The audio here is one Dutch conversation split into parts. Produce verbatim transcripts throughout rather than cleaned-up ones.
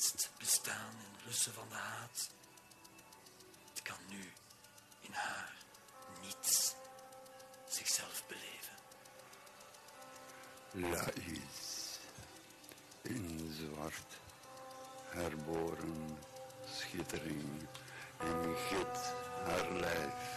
laatst bestaan in de lussen van de haat. Het kan nu in haar niets zichzelf beleven. Laïs, in zwart, herboren schittering, in git haar lijf.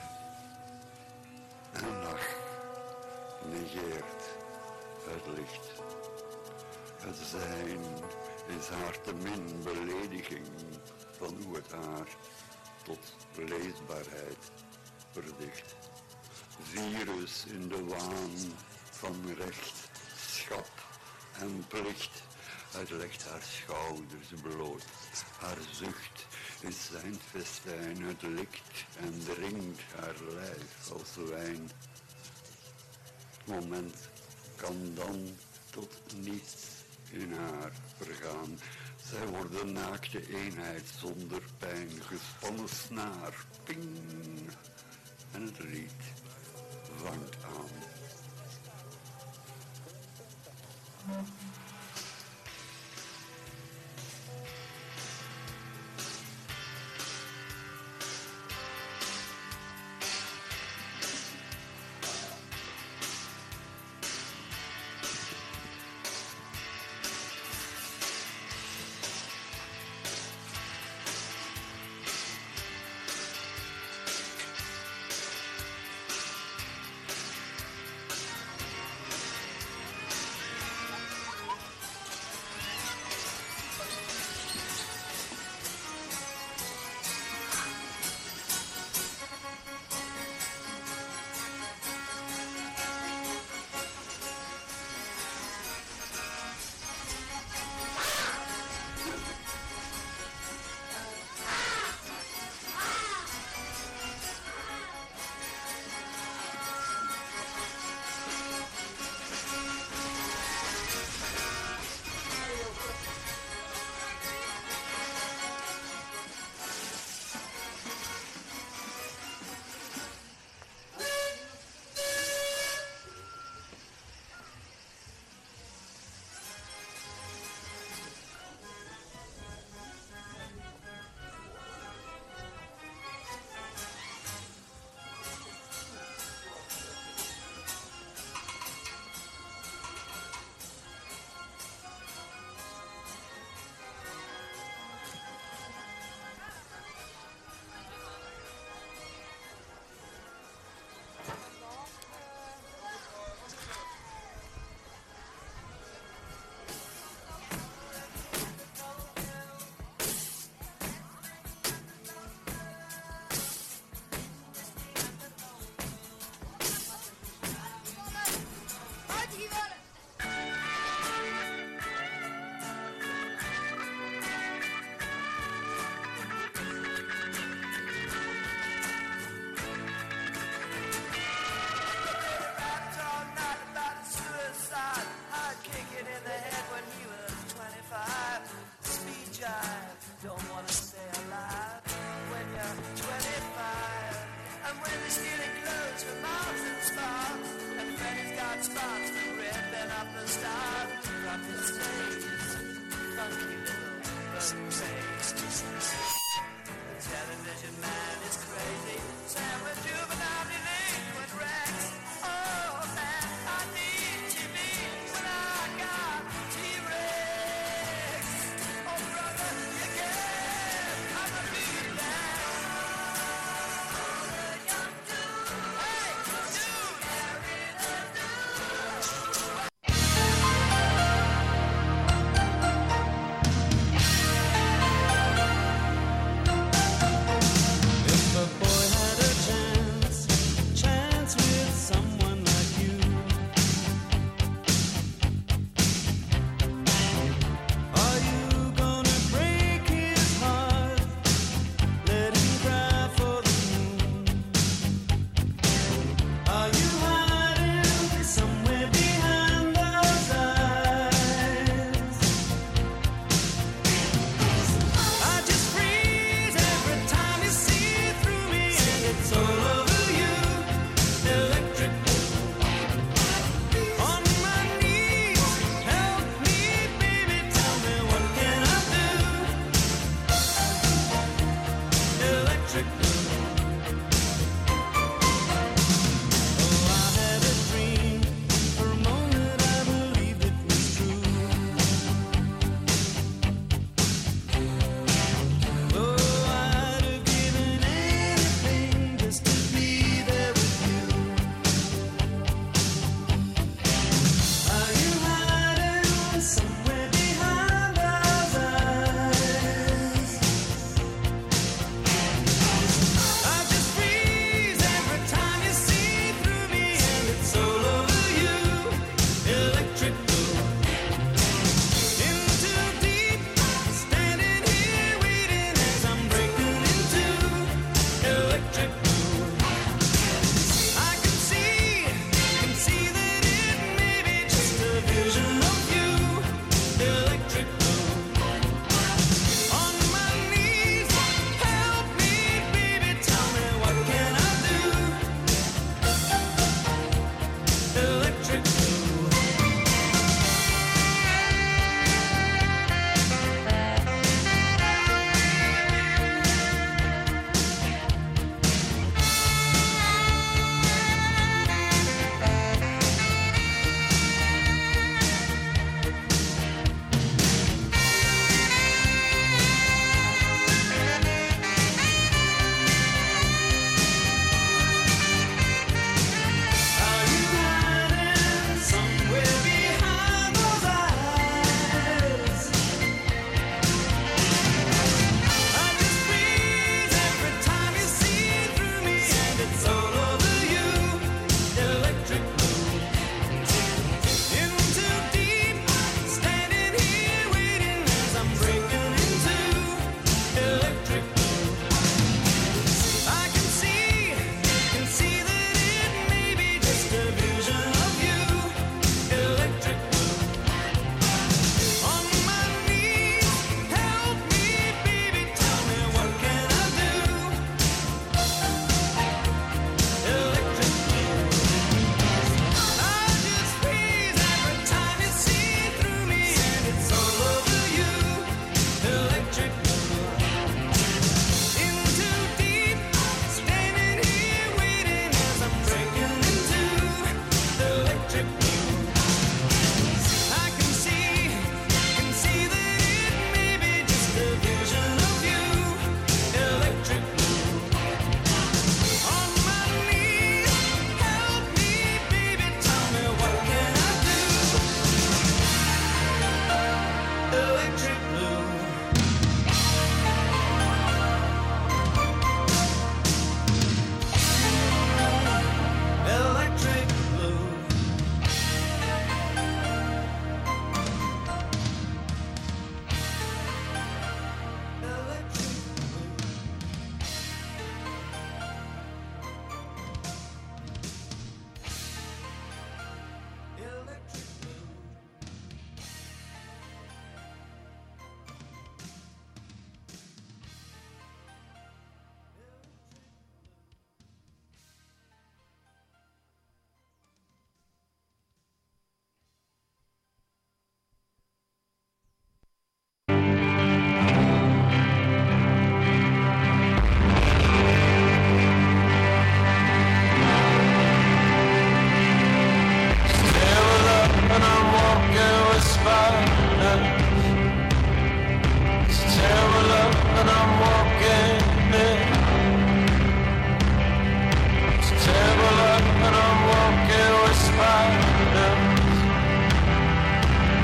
En lach negeert het licht. Het zijn is haar te min belediging van hoe het haar tot leesbaarheid verdicht. Virus in de waan van recht, schap en plicht. Het legt haar schouders bloot, haar zucht is zijn festijn. Het likt en dringt haar lijf als wijn. Het moment kan dan tot niets in haar vergaan. Zij wordt een naakte eenheid zonder pijn, gespannen snaar, ping, en het lied vangt aan.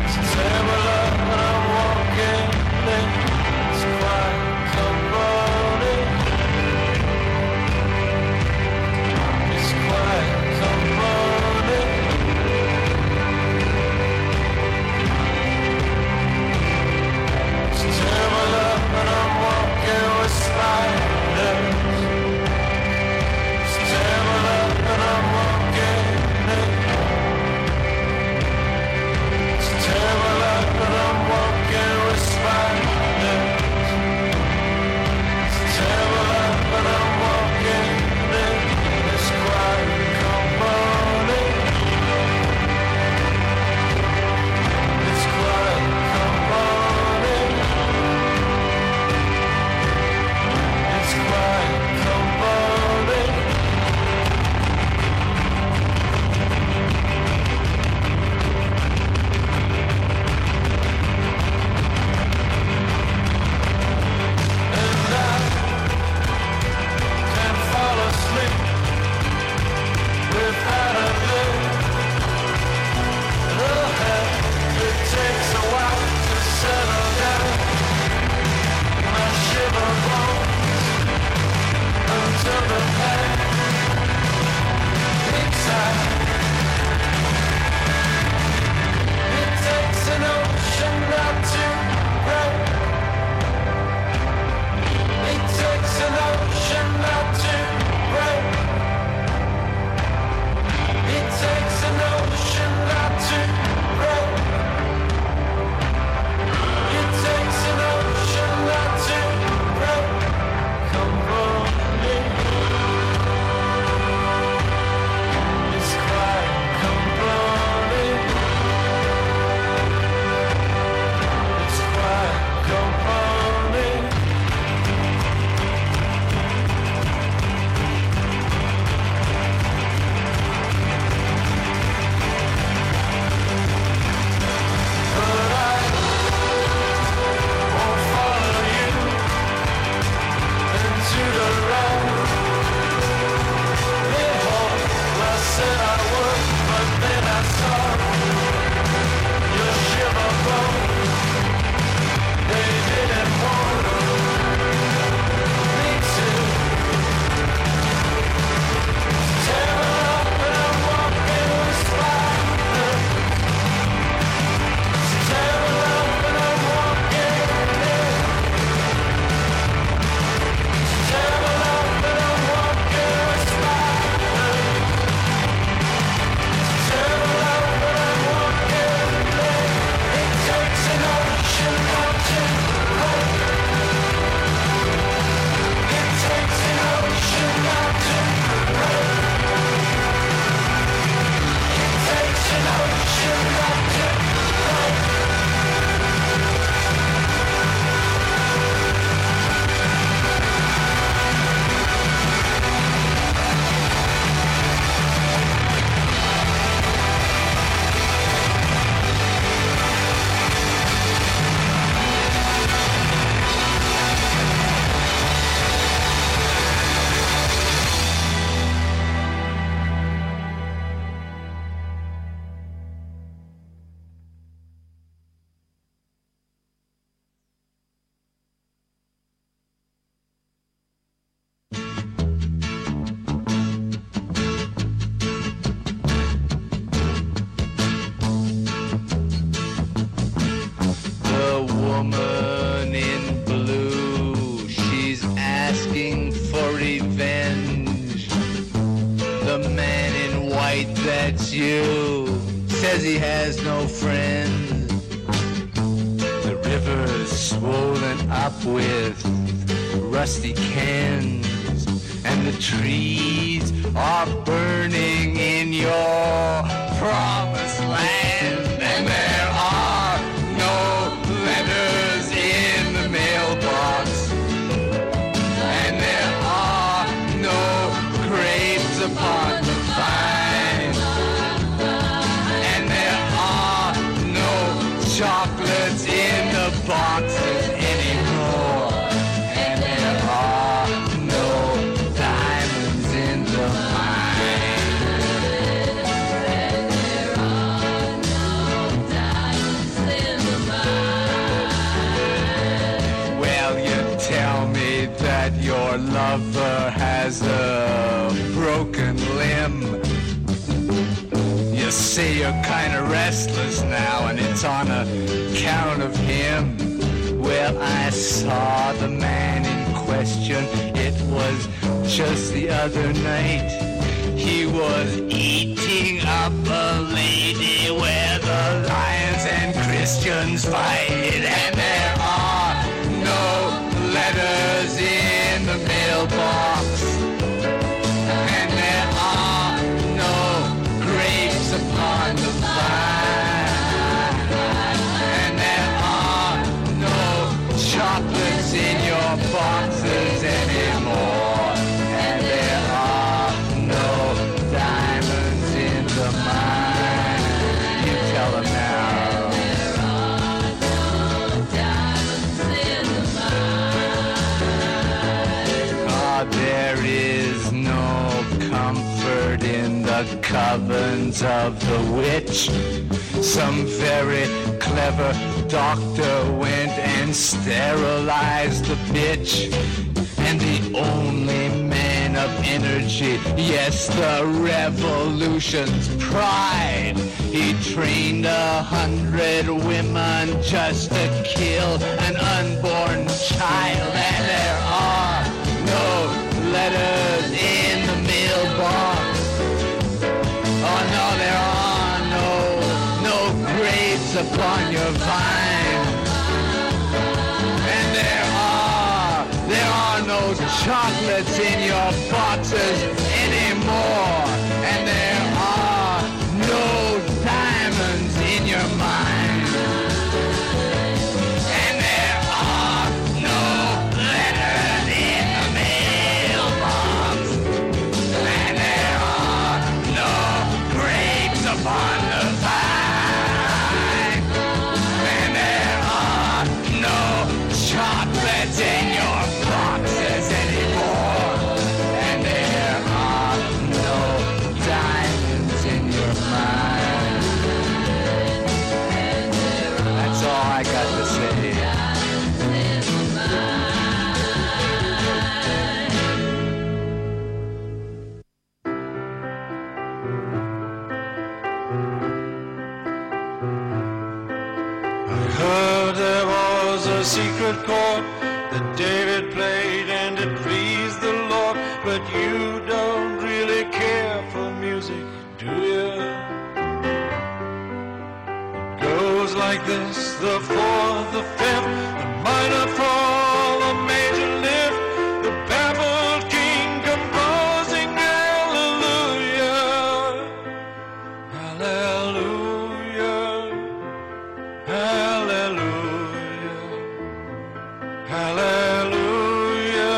that's you. Says he has no friends. The river's swollen up with rusty cans, and the trees are burning in your promised land. And there are no letters in the mailbox, and there are no grapes upon the vine, and there are no chocolates in the boxes anymore, and there are no diamonds in the mine. And there are no diamonds your lover has a broken limb. You say you're kinda restless now and it's on account of him. Well, I saw the man in question, it was just the other night. He was eating up a lady where the lions and Christians fight. And there are no letters in the mailbox. And there are no grapes upon the vine. And there are no chocolates in your boxes anymore. And there are no diamonds in the mine. You tell them now. There are no diamonds in the mine. Ah, there is no comfort in the covens of the witch. Some very clever doctor went and sterilized the bitch. And the only man of energy, yes, the revolution's pride. He trained a hundred women just to kill an unborn child. And there are no letters in the mailbox. Oh no, there are no, no grapes upon your vine. And there are, there are no chocolates in your boxes anymore. And there are no diamonds in your mind. And there are no letters in the mailbox. And there are no grapes upon the vine. And there are no chocolates in your boxes anymore. And there are no diamonds in your mind. That's all I got to say. I heard there was a secret chord that David played and it pleased the Lord. But you don't really care for music, do you? It goes like this: the fourth, the fifth, the minor fall, the major lift, the baffled king composing hallelujah, hallelujah, hallelujah, hallelujah,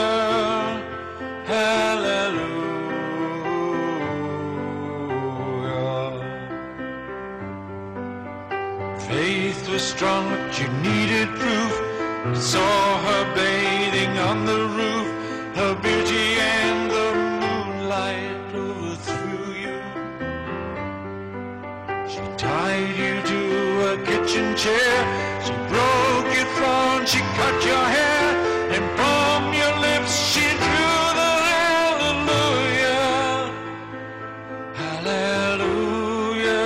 hallelujah. Faith was strong, but you needed proof. You saw her bathing on the roof. Her beauty and the moonlight overthrew you. She tied you to a kitchen chair. She broke your throne. She cut your hair. And from your lips she drew the hallelujah. Hallelujah.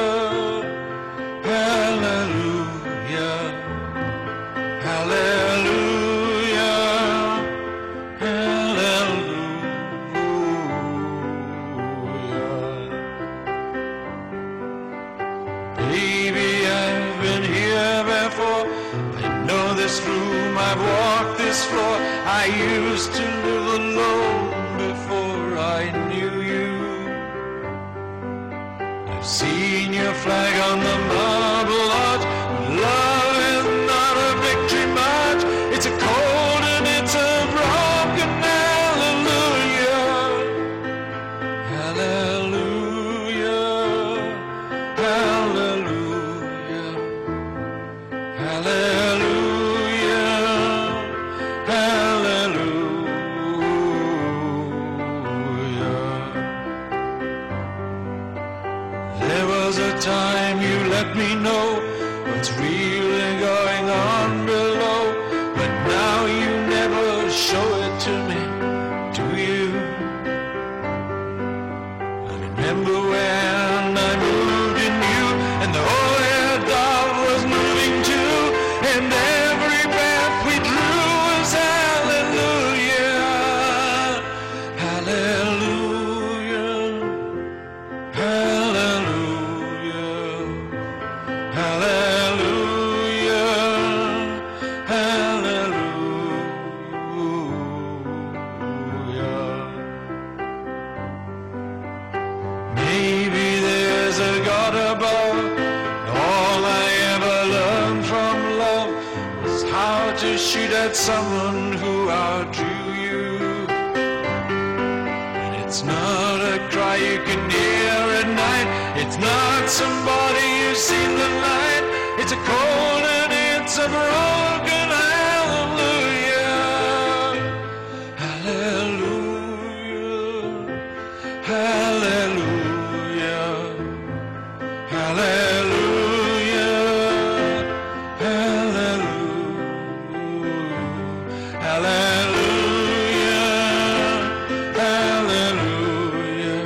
Hallelujah. Hallelujah. Hallelujah. Baby, I've been here before. I know this room, I've walked this floor. I used to live alone before I knew you. I've seen your flag on the marble arch. Love is not a victory march. It's a cold and it's a broken hallelujah. Hallelujah. Hallelujah. Hallelujah. Hallelujah. There was a time you let me know what's really going on below, but now you never show it to me. to shoot at someone who outdrew you. And it's not a cry you can hear at night. It's not somebody who's seen the light. It's a cold and it's a broken hallelujah. Hallelujah. Hallelujah. Hallelujah. Hallelujah. Hallelujah. Hallelujah.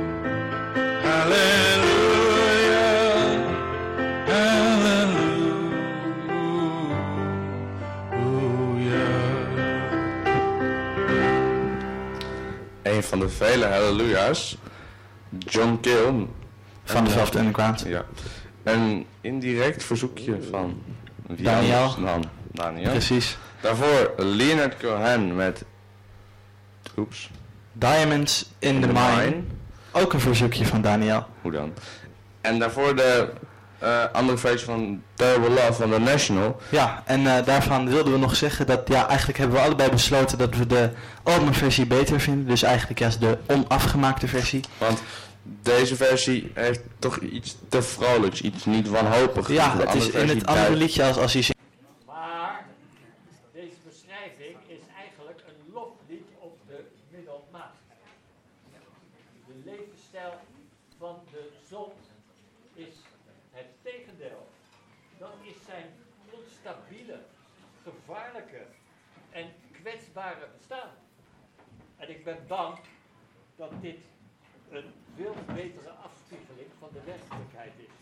Een van de vele halleluja's, John Cale. Van dezelfde underground. Ja. Een indirect verzoekje van wie Daniel. anders dan Daniel. Precies. Daarvoor Leonard Cohen met Oeps. Diamonds in the Mine. Ook een verzoekje van Daniel. Hoe dan? En daarvoor de uh, andere versie van Terrible Love van The National. Ja, en uh, daarvan wilden we nog zeggen dat ja, eigenlijk hebben we allebei besloten dat we de albumversie beter vinden. Dus eigenlijk juist de onafgemaakte versie. Want deze versie heeft toch iets te vrolijks, iets niet wanhopigs. Ja, het is in het andere liedje als, als hij zingt. Maar deze beschrijving is eigenlijk een loflied op de middelmaat. De levensstijl van de zon is het tegendeel. Dat is zijn onstabiele, gevaarlijke en kwetsbare bestaan. En ik ben bang dat dit een veel betere afspiegeling van de werkelijkheid is.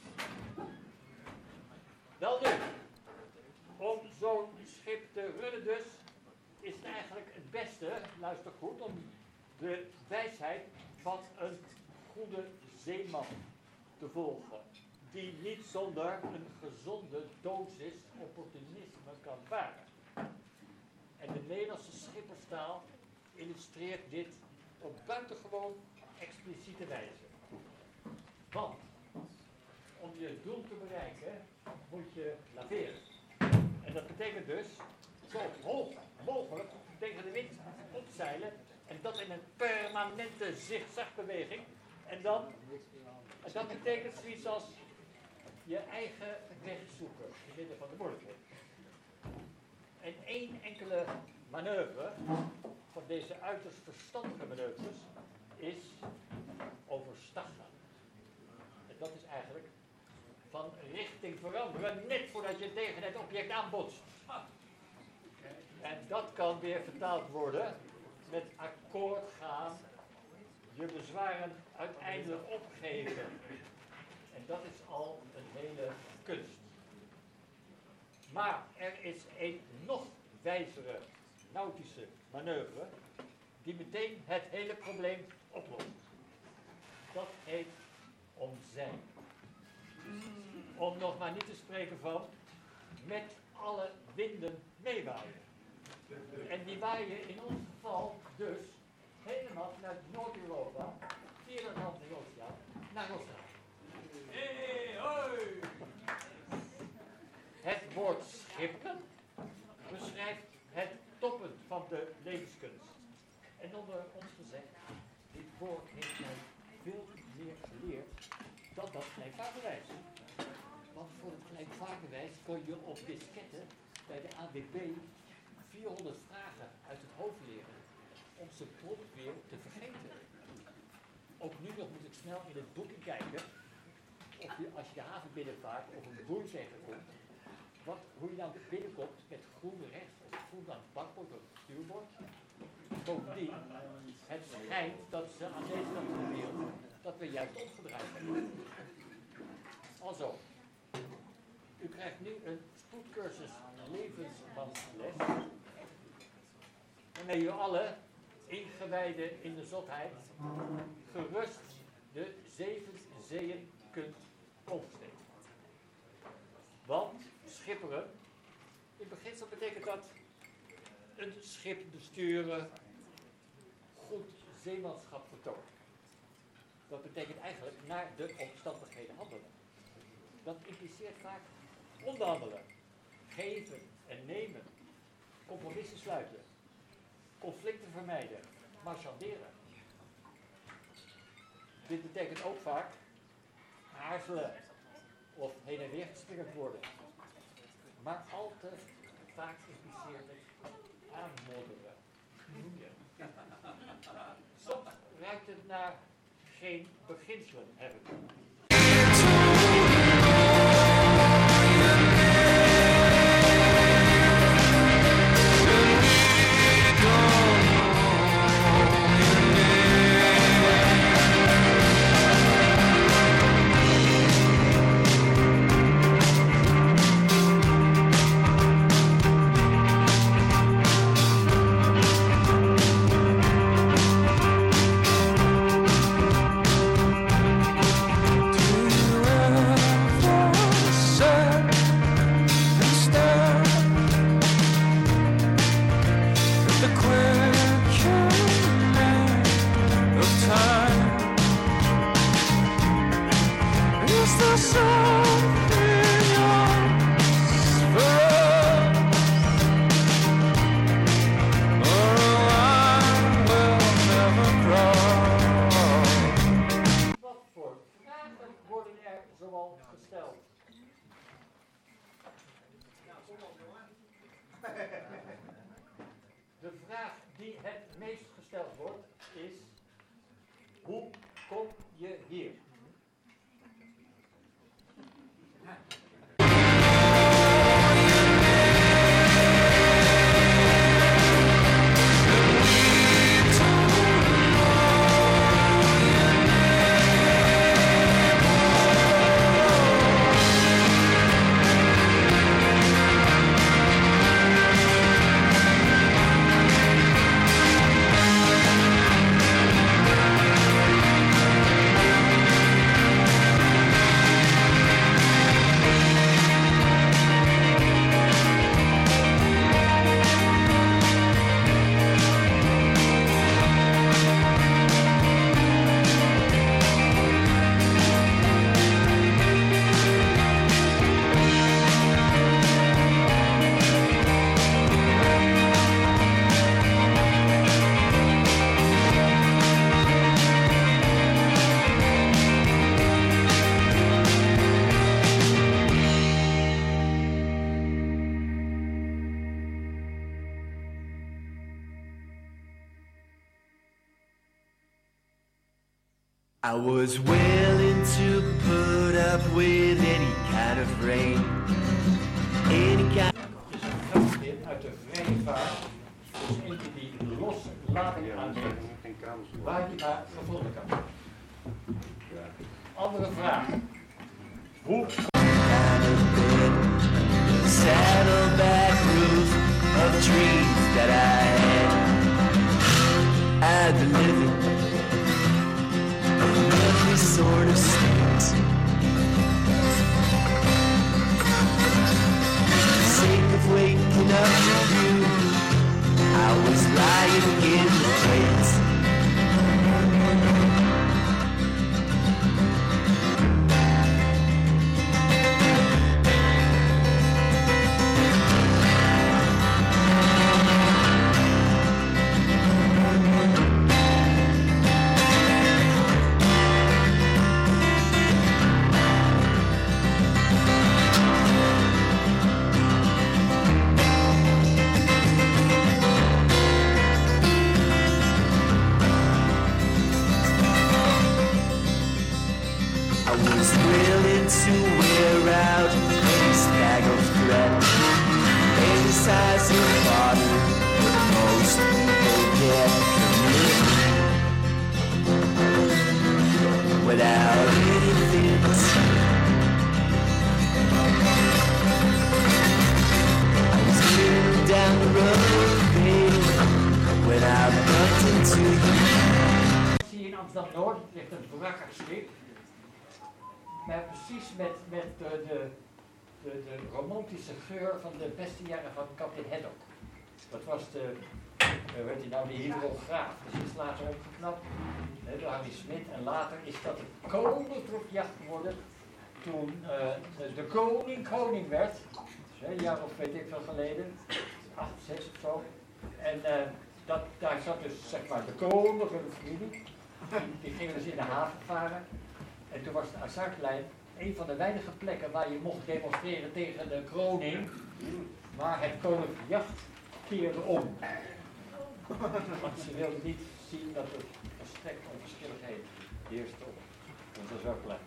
Wel nu, om zo'n schip te runnen dus, is het eigenlijk het beste, luister goed, om de wijsheid van een goede zeeman te volgen. Die niet zonder een gezonde dosis opportunisme kan varen. En de Nederlandse schipperstaal illustreert dit op buitengewoon expliciete wijze. Want om je doel te bereiken moet je laveren. En dat betekent dus zo hoog mogelijk tegen de wind opzeilen en dat in een permanente zigzagbeweging. En dan, en dat betekent zoiets als je eigen weg zoeken in midden van de moeilijkheden. En één enkele manoeuvre van deze uiterst verstandige manoeuvres is overstag gaan. En dat is eigenlijk van richting veranderen net voordat je tegen het object aanbotst. En dat kan weer vertaald worden met akkoord gaan, je bezwaren uiteindelijk opgeven. En dat is al een hele kunst. Maar er is een nog wijzere nautische manoeuvre die meteen het hele probleem oplost. Dat heet omzeilen. Om nog maar niet te spreken van met alle winden meewaaien. En die waaien in ons geval dus helemaal vanuit Noord-Europa, via het Atlantische Oceaan, naar Rotterdam. Hey, hoi! Het woord schipperen beschrijft het toppunt van de levenskunst. En onder ons gezegd, dit woord heeft mij veel meer geleerd dan dat gelijkvaartbewijs. Want voor het gelijkvaartbewijs kon je op disketten bij de A W B vierhonderd vragen uit het hoofd leren om ze prompt weer te vergeten. Ook nu nog moet ik snel in het boekje kijken of je als je de haven binnenvaart of een boer tegenkomt, wat, hoe je nou binnenkomt met groen rechts of groen aan het bakbord of het stuurbord. Bovendien, het schijnt dat ze aan deze kant van de wereld dat we juist omgedraaid hebben. Alzo, u krijgt nu een spoedcursus levensmansles, waarmee u alle ingewijden in de zotheid gerust de zeven zeeën kunt oversteken. Want schipperen, in beginsel betekent dat een schip besturen, goed zeemanschap vertonen. Dat betekent eigenlijk naar de omstandigheden handelen. Dat impliceert vaak onderhandelen, geven en nemen, compromissen sluiten, conflicten vermijden, marchanderen. Dit betekent ook vaak aarzelen of heen en weer geslingerd worden. Maar al te vaak impliceert het aanmodderen. Soms ruikt het naar geen beginselen hebben. De vraag die het meest gesteld wordt is: hoe kom je hier? I was willing to put up with any kind of rain, any kind is een grafje uit de vrije vaart, dus eentje die losse lading aantrekt, waar je maar gevonden kan. Andere vraag. Hoe? saddleback roof of dreams that I had. I've been living in every sort of state. For the sake of waking up to you, I was lying in the wait. Romantische geur van de beste jaren van kapitein Haddock. Dat was de, uh, weet je nou, de hydrograaf. Dus is later opgeknapt hè, door Harry Smit. En later is dat de koninklijkjacht geworden toen uh, de, de koning koning werd. Dus, hè, een jaar of weet ik veel geleden. acht, zes of zo. En uh, dat, daar zat dus zeg maar de koning en de familie. Die, die gingen dus in de haven varen. En toen was de Azartlijn een van de weinige plekken waar je mocht demonstreren tegen de kroning. Maar het koninklijke jacht keerde om. Want ze wilden niet zien dat er volstrekt onverschilligheid heerste op onze Azartlijn.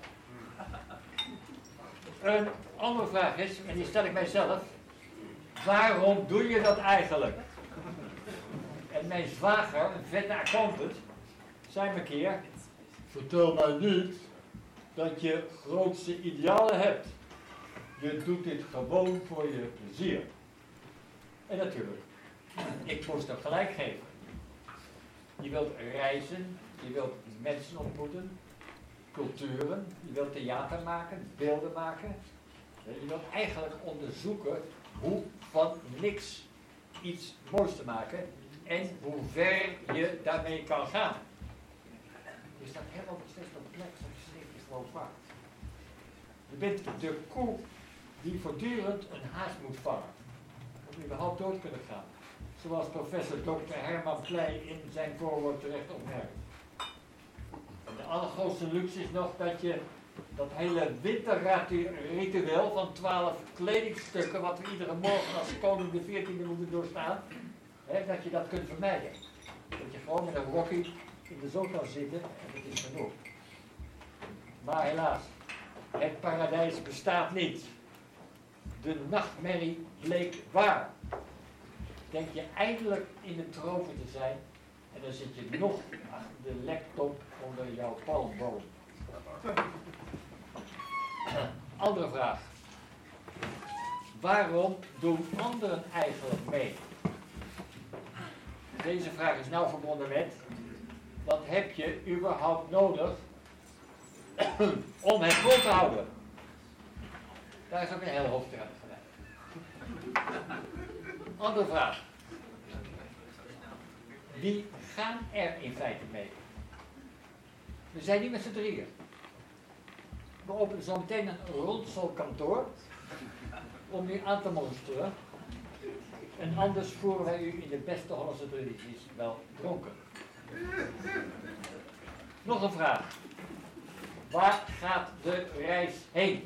Een andere vraag is, en die stel ik mijzelf, waarom doe je dat eigenlijk? En mijn zwager, een vette accountant, zei me een keer, vertel mij niet dat je grootste idealen hebt. Je doet dit gewoon voor je plezier. En natuurlijk, ik moest hem gelijk geven. Je wilt reizen, je wilt mensen ontmoeten, culturen, je wilt theater maken, beelden maken. Je wilt eigenlijk onderzoeken hoe van niks iets moois te maken en hoe ver je daarmee kan gaan. Je staat helemaal nog steeds op plek, zoals je schreef is gewoon waard. Je bent de koe die voortdurend een haas moet vangen, om überhaupt dood te kunnen gaan. Zoals professor dokter Herman Pleij in zijn voorwoord terecht opmerkt. De allergrootste luxe is nog dat je dat hele winterritueel van twaalf kledingstukken, wat we iedere morgen als koning de veertiende moeten doorstaan, hè, dat je dat kunt vermijden. Dat je gewoon met een rokkie in de zon kan zitten en het is genoeg. Maar helaas, het paradijs bestaat niet. De nachtmerrie bleek waar. Denk je eindelijk in de tropen te zijn en dan zit je nog achter de laptop onder jouw palmboom. Andere vraag. Waarom doen anderen eigenlijk mee? Deze vraag is nauw verbonden met, wat heb je überhaupt nodig om het vol te houden? Daar is ook een hele hoofdstuk aan gelijk. Andere vraag. Wie gaan er in feite mee? We zijn niet met z'n drieën. We openen zo meteen een rondselkantoor om u aan te monsteren. En anders voeren wij u in de beste Hollandse tradities wel dronken. Nog een vraag. Waar gaat de reis heen?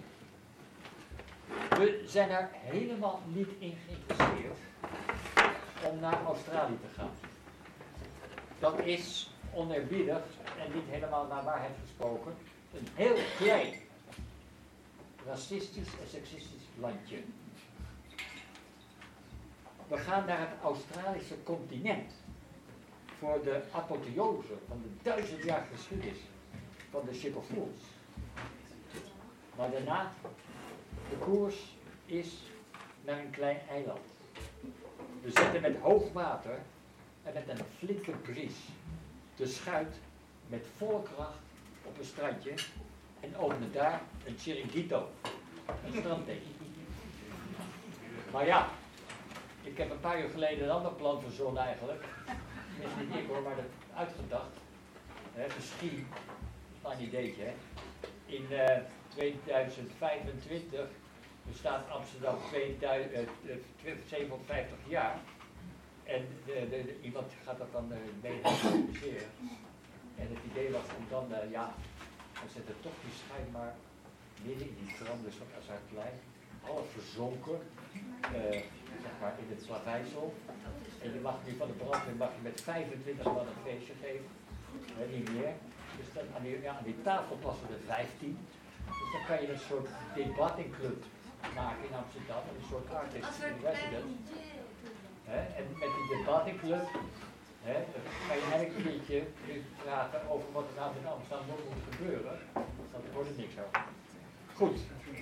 We zijn er helemaal niet in geïnteresseerd om naar Australië te gaan. Dat is oneerbiedig en niet helemaal naar waarheid gesproken een heel klein, racistisch en seksistisch landje. We gaan naar het Australische continent voor de apotheose van de duizend jaar geschiedenis van de Ship of Fools. Maar daarna, de koers is naar een klein eiland. We zetten met hoog water en met een flinke bries de schuit met volle kracht op een strandje en openen daar een chiringuito, een strandteken. Maar ja, ik heb een paar uur geleden een ander plan verzonnen eigenlijk. Dat is niet ik hoor, maar dat uitgedacht. He, misschien, dat is een ideetje hè. In uh, tweeduizend vijfentwintig bestaat Amsterdam zevenhonderdvijftig jaar. En de, de, de, iemand gaat dat dan uh, mee organiseren. En het idee was om dan, uh, ja, we zetten toch die schijn maar midden in die strand, dus van Azartlijn, half verzonken, uh, zeg maar in het Slavijsel. En je mag nu van de brandweer mag je met vijfentwintig man een feestje geven, uh, niet meer. Dus dan aan die, ja, aan die tafel passen er vijftien. Dus dan kan je een soort debattingclub maken in Amsterdam, een soort artist in residence. He, en met die debattingclub he, kan je eigenlijk een beetje praten over wat er nou in Amsterdam nog moet gebeuren. Want er wordt er niks over. Goed.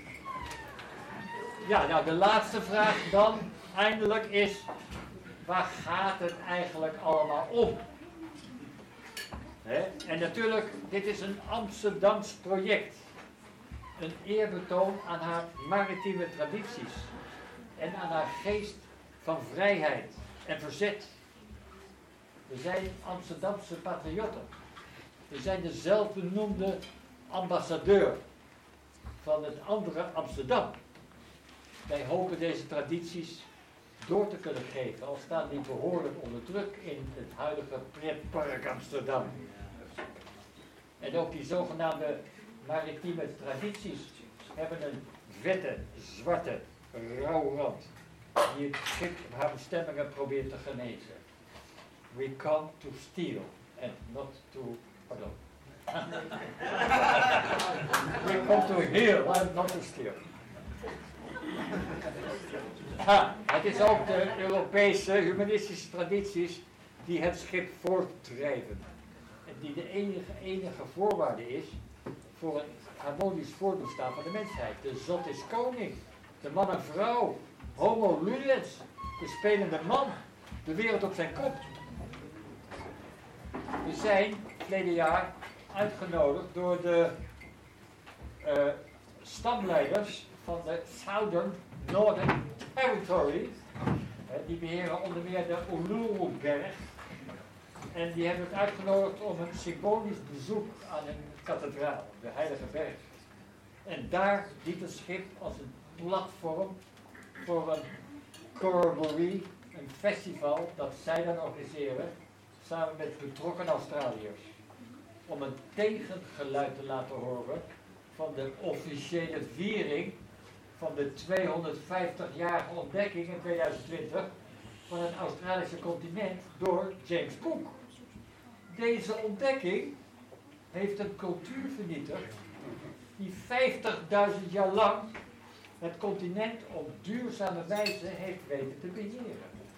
Ja, nou de laatste vraag dan eindelijk is, waar gaat het eigenlijk allemaal om? He, en natuurlijk, dit is een Amsterdams project. Een eerbetoon aan haar maritieme tradities en aan haar geest van vrijheid en verzet. We zijn Amsterdamse patriotten. We zijn de zelfbenoemde ambassadeur van het andere Amsterdam. Wij hopen deze tradities door te kunnen geven, al staan die behoorlijk onder druk in het huidige pretpark Amsterdam. En ook die zogenaamde maritieme tradities hebben een vette, zwarte rouwrand die het schip op haar bestemmingen probeert te genezen. We come to steal and not to, pardon. We come to heal and not to steal. Ha, het is ook de Europese humanistische tradities die het schip voortdrijven. En die de enige, enige voorwaarde is voor een harmonisch voortbestaan van de mensheid. De zot is koning, de man en vrouw, homo ludens, de spelende man, de wereld op zijn kop. We zijn verleden jaar uitgenodigd door de uh, stamleiders van de Southern Northern Territory. Uh, die beheren onder meer de Uluru-berg. En die hebben het uitgenodigd om een symbolisch bezoek aan een kathedraal, de Heilige Berg. En daar dient het schip als een platform voor een corroboree, een festival dat zij dan organiseren, samen met betrokken Australiërs. Om een tegengeluid te laten horen van de officiële viering van de tweehonderdvijftigjarige ontdekking in tweeduizend twintig van het Australische continent door James Cook. Deze ontdekking heeft een cultuur vernietigd die vijftigduizend jaar lang het continent op duurzame wijze heeft weten te beheren.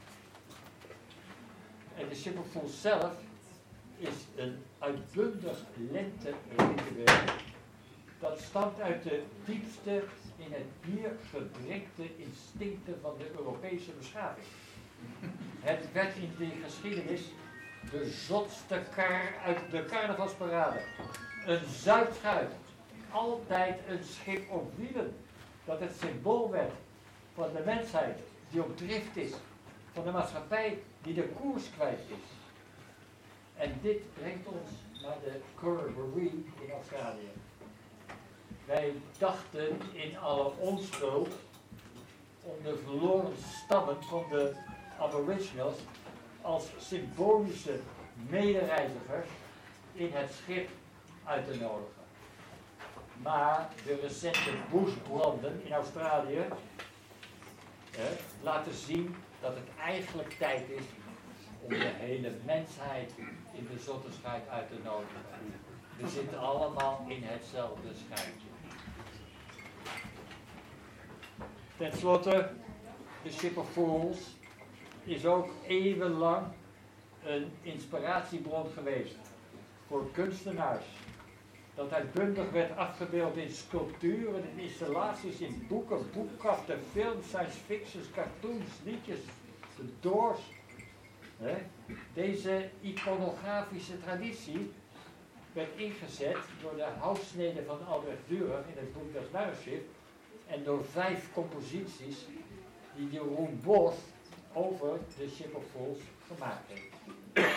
En de Shipperful zelf is een uitbundig lente-ritueel dat stamt uit de diepste in het bier gedrinkte instincten van de Europese beschaving. Het werd in de geschiedenis de zotste kar uit de carnavalsparade. Een zuidschuit, altijd een schip op wielen, dat het symbool werd van de mensheid die op drift is, van de maatschappij die de koers kwijt is. En dit brengt ons naar de corroboree in Australië. Wij dachten in alle onschuld om de verloren stammen van de Aboriginals als symbolische medereizigers in het schip uit te nodigen. Maar de recente bushbranden in Australië eh, laten zien dat het eigenlijk tijd is om de hele mensheid in de zotterschuit uit te nodigen. We zitten allemaal in hetzelfde schuitje. Ten slotte, de Shipperfools is ook eeuwenlang een inspiratiebron geweest voor kunstenaars. Dat uitbundig werd afgebeeld in sculpturen, in installaties, in boeken, boekkaften, films, science fictions, cartoons, liedjes, de Doors. He? Deze iconografische traditie werd ingezet door de houtsnede van Albrecht Dürer in het boek Das Narrenschiff en door vijf composities die Jeroen Bos over de Shipperfools gemaakt heeft.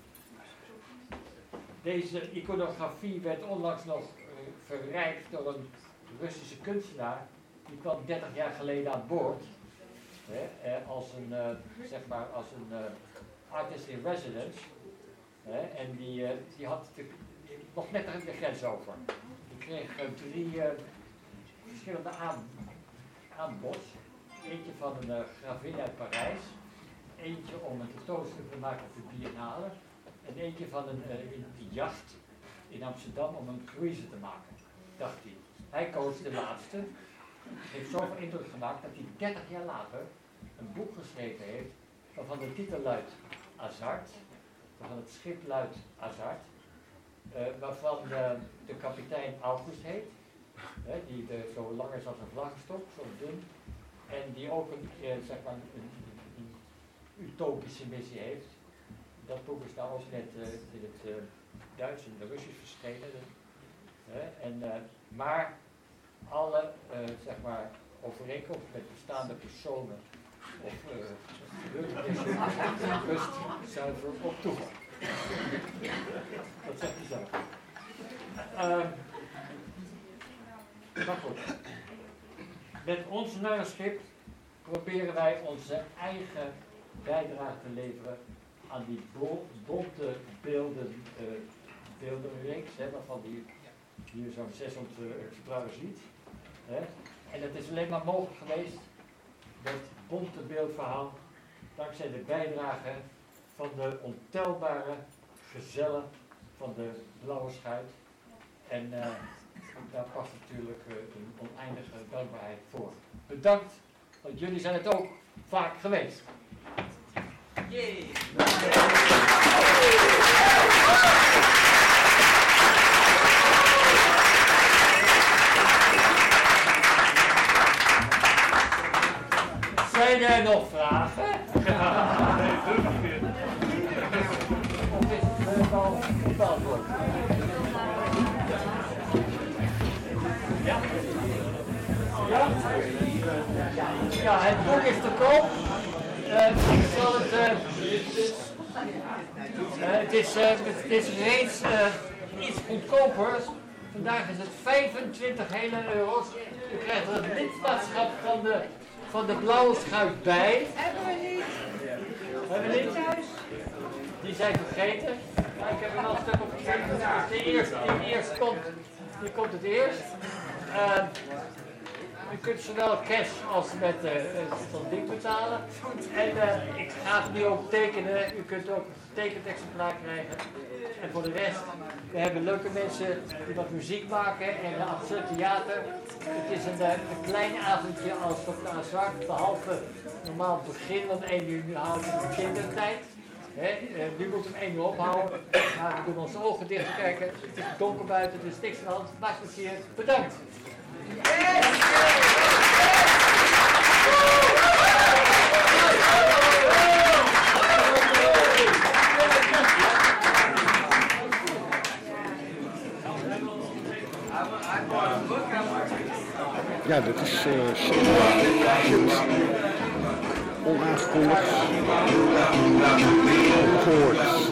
Deze iconografie werd onlangs nog uh, verrijkt door een Russische kunstenaar. Die kwam dertig jaar geleden aan boord. Hè, eh, als een, uh, zeg maar, als een uh, artist in residence. Hè, en die, uh, die had de, die nog net de grens over. Die kreeg uh, drie uh, verschillende aan, aanbod. Eentje van een uh, gravin uit Parijs. Eentje om een tentoonstelling te maken op de Biennale. En eentje van een, uh, een jacht in Amsterdam om een cruise te maken, dacht hij. Hij koos de laatste. Heeft zoveel indruk gemaakt dat hij dertig jaar later een boek geschreven heeft waarvan de titel luidt Azart, waarvan het schip luidt Azart, uh, waarvan de, de kapitein August heet, hè, die de, zo lang is als een vlaggenstok, zo dun, en die ook een, uh, zeg maar een, een, een utopische missie heeft. Dat boek is nou ook net uh, in het uh, Duits en het Russisch verschenen. Uh, en, uh, maar alle uh, zeg maar, overeenkomsten met bestaande personen of gebeurtenissen uh, rust zuiver op toeval. Dat zegt hij zelf. Uh, maar goed. Met ons narrenschip proberen wij onze eigen bijdrage te leveren aan die bo- bonte beelden, uh, beeldenreeks, hè, waarvan die hier zo'n zeshonderd exemplaren ziet. Hè. En dat is alleen maar mogelijk geweest, dat bonte beeldverhaal, dankzij de bijdrage van de ontelbare gezellen van de Blauwe Schuit. En uh, daar past natuurlijk uh, een oneindige dankbaarheid voor. Bedankt, want jullie zijn het ook vaak geweest. Yay. Zijn er nog vragen? Of is het uh, al beantwoord? Ja? Ja? Ja, het boek is te koop. Uh, ik zal het, uh, uh, het, is, uh, het is reeds uh, iets goedkoper. Vandaag is het vijfentwintig hele euro's. U krijgt er het lidmaatschap van de, van de Blauwe Schuit bij. Hebben we niet. Hebben we niet? Die zijn vergeten. Ja, ik heb er al een stuk op gezet. Dus de eerste die eerst komt, die komt het eerst. Uh, U kunt zowel cash als met uh, zo'n ding betalen. En uh, ik ga het nu ook tekenen. U kunt ook een getekend exemplaar krijgen. En voor de rest, we hebben leuke mensen die wat muziek maken en een absurd theater. Het is een, een klein avondje als Doctor Zwart, behalve normaal begin, want één uur nu houden we kindertijd. He, uh, nu moeten we hem één uur ophouden. Maar we doen onze ogen dicht te kijken. Het is donker buiten, dus niks aan de hand. Maak plezier. Bedankt. Ja, dat is uh, shit. Onaangekondigd. Ongehoord.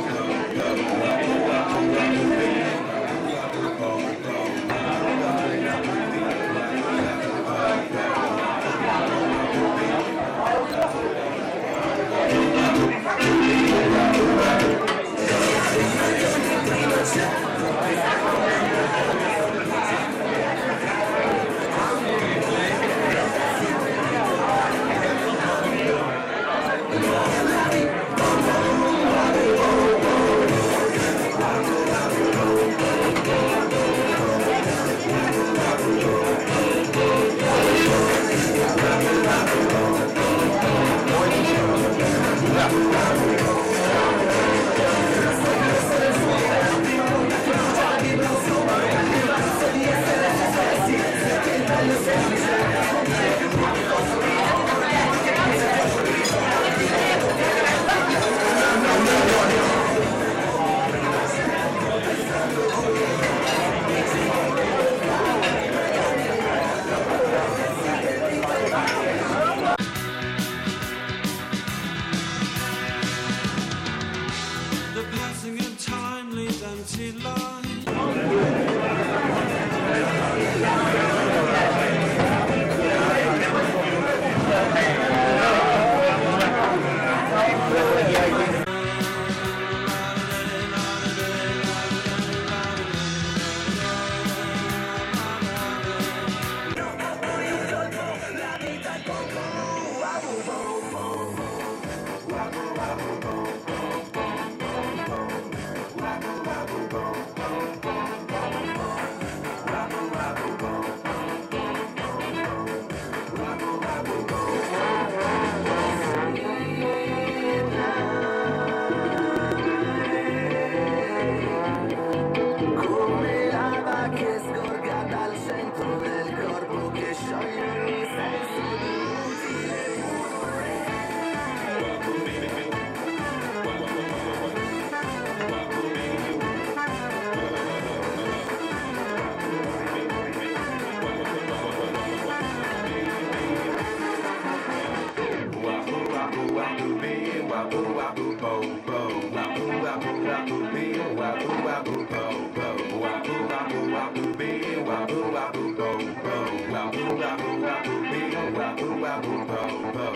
Wow, wow, wow, wow, wow, wow, wow, wow, wow, wow, wow, wow, wow, wow, wow,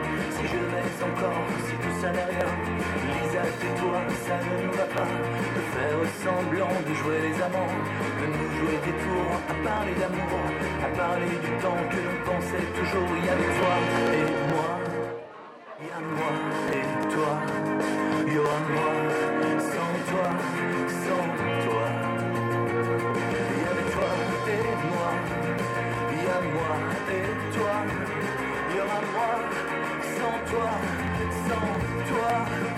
si je vais encore, si tout ça n'est rien. Lisa, tais-toi, ça ne nous va pas. De faire semblant de jouer les amants, de nous jouer des tours, à parler d'amour, à parler du temps que l'on pensait toujours. Il y avait toi et moi, il y a moi et toi, il y aura moi, sans toi, sans toi. Il y avait toi et moi, il y a moi et toi, il y aura moi, sans toi, sans toi.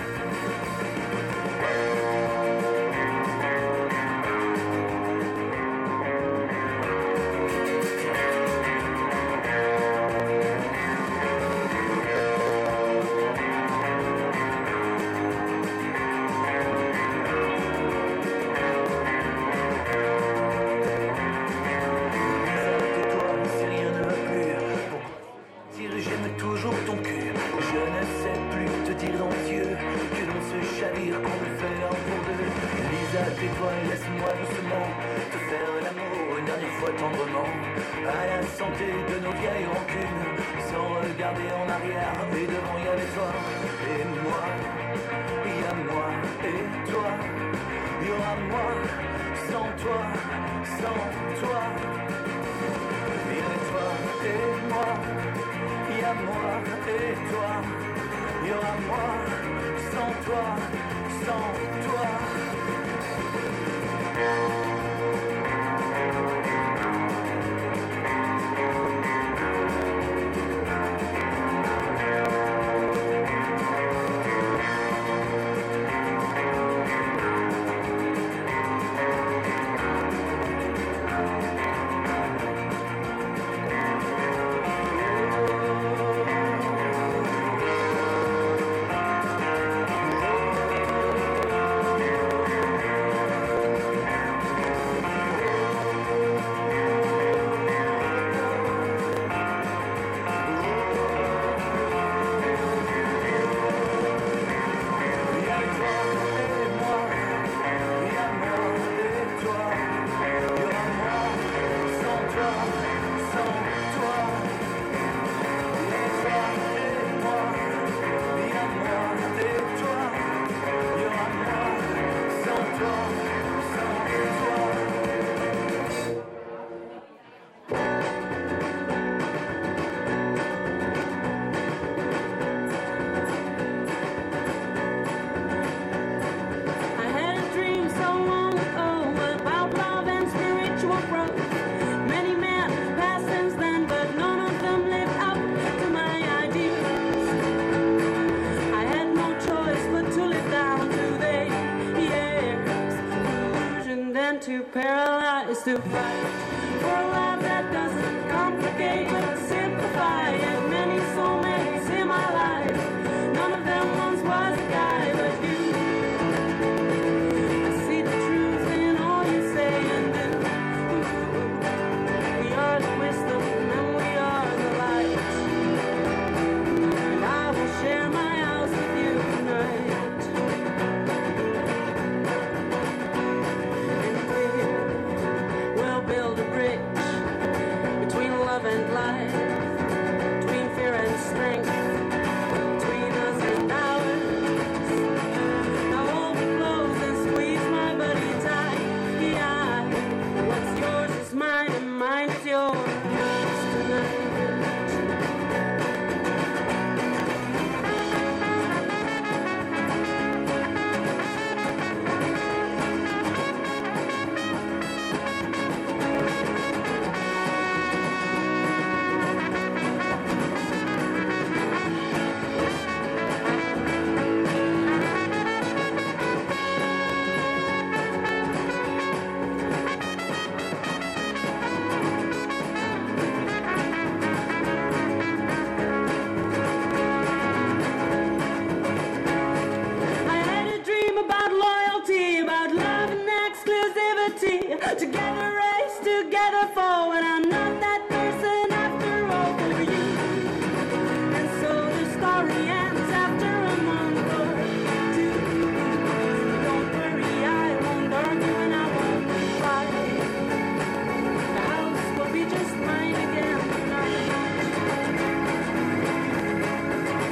Tais-toi et laisse-moi doucement te faire l'amour une dernière fois tendrement, à la santé de nos vieilles rancunes, sans regarder en arrière. Et devant il y avait toi et moi, il y a moi et toi, il y aura moi, sans toi, sans toi. Il y avait toi et moi, il y a moi et toi, il y aura moi, sans toi, sans toi. Too paralyzed to fight for a life that doesn't complicate but simplify. And many soulmates in my life, none of them once was a guy but you. I see the truth in all you say and do. We are the wisdom and we are the light, and I will share my house with you tonight. Build a bridge between love and life, between fear and strength, between us and ours. Now hold me close and squeeze my body tight. Yeah, what's yours is mine and mine is yours tonight. Together, race together forward. I'm not that person after all for you. And so the story ends after a month or two. Don't worry, I won't argue and I won't fight. The house will be just mine again tonight.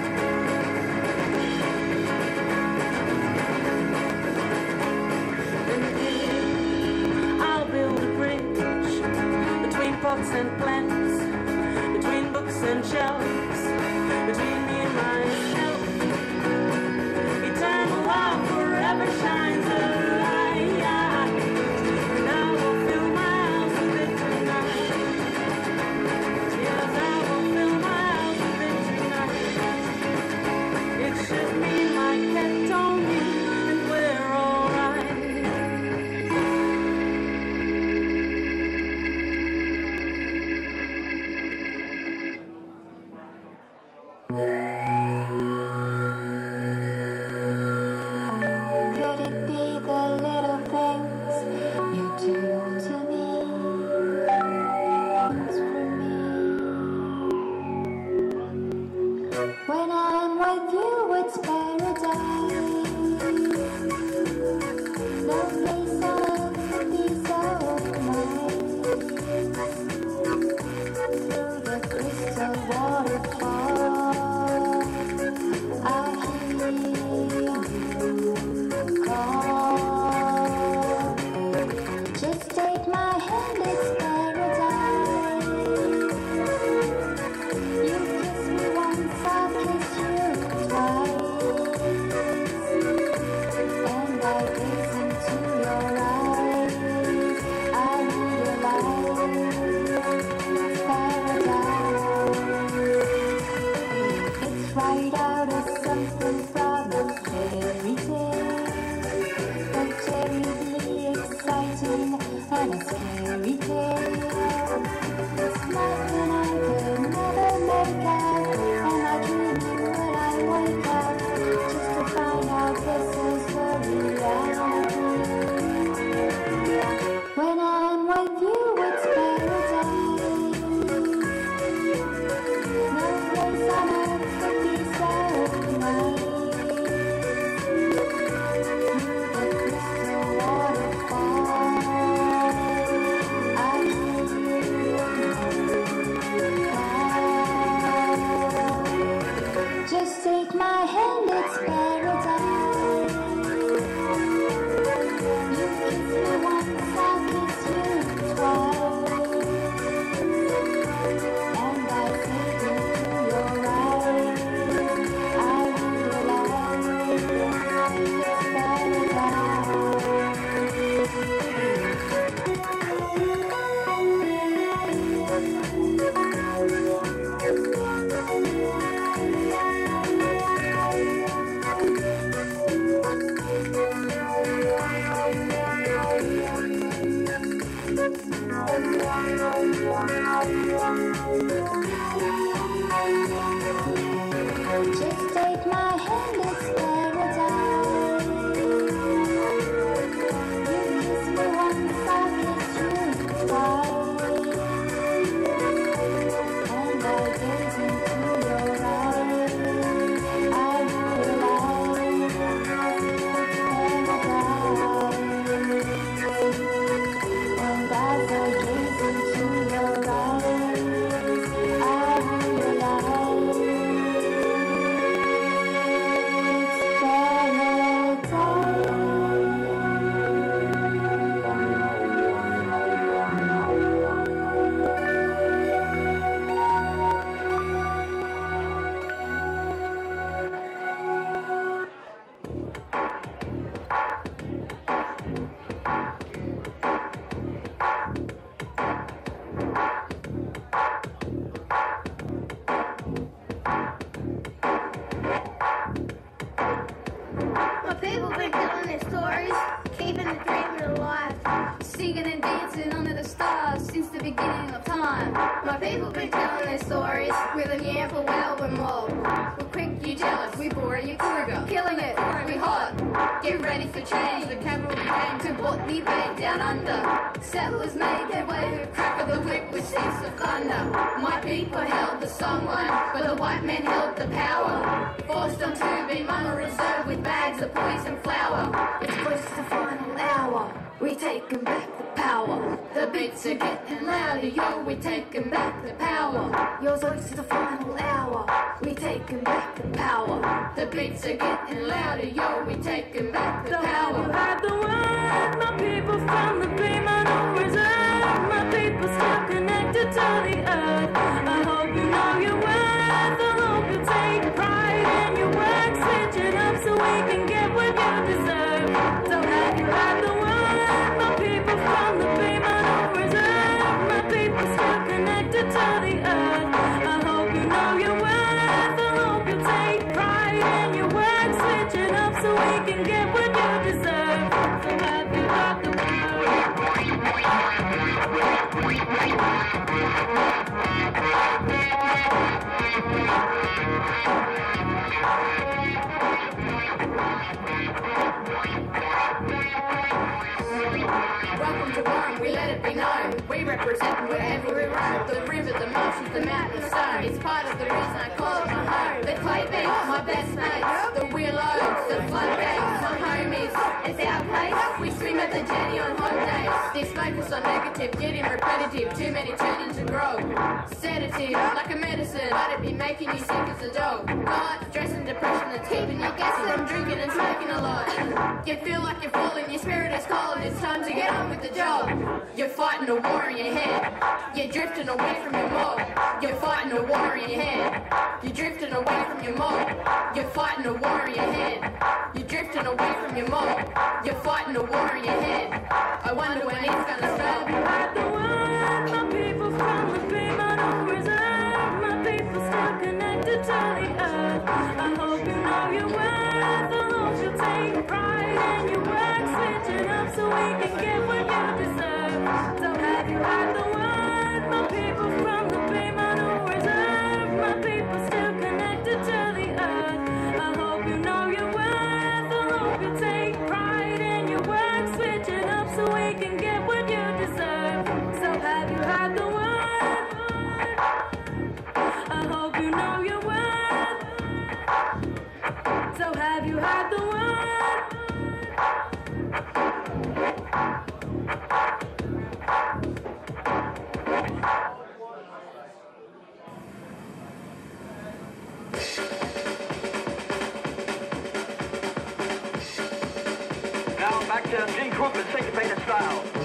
Could it be the little things you do to me? It's for me. When I'm with you, it's paradise. No place on earth could be so nice. Through the crystal waterfall, I hear you call. Just take my hand, it's paradise. You kiss me once, I'll kiss you twice. And I gaze into your eyes, I realize it's paradise. It's right out of something from a fairy tale, but terribly exciting and a scary tale. It's nothing I could never make out, and I dream it when I wake up, just to find out this is the reality. When I'm with you, it's paradise. No place on earth could be so nice. Through the crystal waterfall, I hear you call. Just take my hand, it's paradise. You kiss me once, I'll kiss you twice. And I take into your eyes, I realize it's Just take my hand, it's paradise. You kiss me once, I'll kiss you twice. And I gaze into your eyes, I realize it's paradise. And as I gaze into your eyes, I realize it's My people been telling their stories, keeping the dream alive, singing and dancing under the stars since the beginning of time. My people been telling their stories with a yam for well and mob. We're quick, you jealous, we bore you cougar, killing it, we hot. Get ready for change, the capital came to Botany Bay down under. Settlers made their way with the crack of the whip with seas of thunder. My people held the songline, but the white men held the power. Forced them to be mama reserved with bags of poison flour. It's close to the final hour, we taking back the power. The beats are getting louder, yo, we taking back the power. Yours close to the final hour, we taking back the power. The beats are getting louder, yo, we taking back the power. You heard the word, my people from the Piedmont Reserve. My people still connected to the earth. I hope you know your worth. I hope you take pride in your work. Switch it up so we can get what you deserve. So have you heard the word, my people from the Piedmont Reserve. My people still connected to the earth. I hope you know your worth. I hope you take pride in your work. Switch it up so we can get what you deserve. So have you got the power? miracles happen wherever we roam. The river, the marshes, the mountain, the stone. It's part of the reason I call it my home. The clay beach, my best mates. The willows, the floodgates, my homies. It's our place. We swim at the jetty on hot days. This focus on negative, getting repetitive. Too many turning to grow. Sedative, like a medicine, but it be making you sick as a dog. God, stress and depression that's keeping you guessing. I'm drinking and smoking a lot. You feel like you're falling, your spirit is calling. It's time to get on with the job. You're fighting a war in your head. You're drifting away from your mob. You're fighting a war in your head. You're drifting away from your mob. You're fighting a war in your head. You're drifting away from your mob. You're fighting a war in your head. I wonder when it's gonna stop. At the one, my people from the Piedmont Reserve, my people still connected to the earth. I hope you know your worth. I hope you'll take pride in your work, switch it up so we can get what you deserve. So have you had the one, my people from the Piedmont Reserve, my people still connected to the earth. I hope you know your worth. I hope you take pride in your work, switch it up so we can get what you deserve. So have you had the one? I hope you know your worth. So have you had the one? Now back to Gene Krupa's syncopated style.